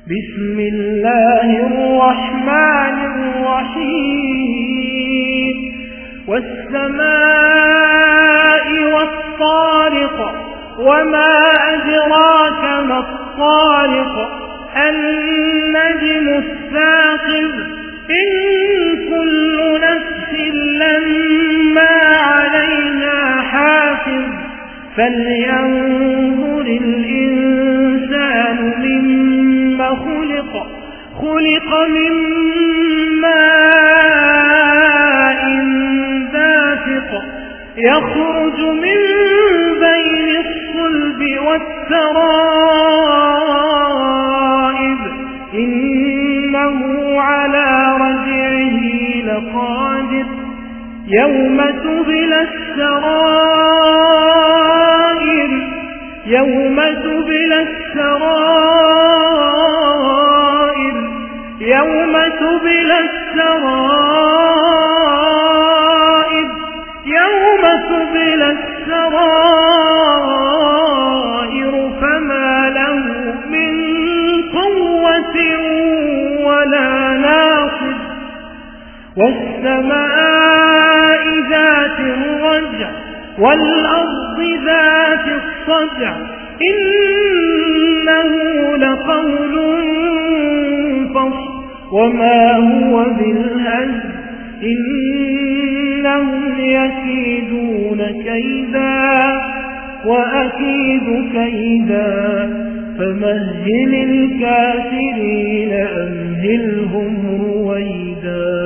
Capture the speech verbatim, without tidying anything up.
بسم الله الرحمن الرحيم والسماء والطارق وما أدراك ما الطارق النجم الثاقب إن كل نفس لما عليها حافظ فلينظر الإنسان مما خلق خلق من ماء دافق يخرج من بين الصلب والترائب إنه على رجعه لقادر يوم تبلى السرائر يوم تبلى السرائر يوم تبلى السرائر يوم تبلى السرائر فما له من قوة ولا ناصر والسماء ذات الرجع والأرض ذات الصدع إنه لقول فصل وما هو بالهزل إنهم يكيدون كيدا وأكيد كيدا فمهل الكافرين أمهلهم رويدا.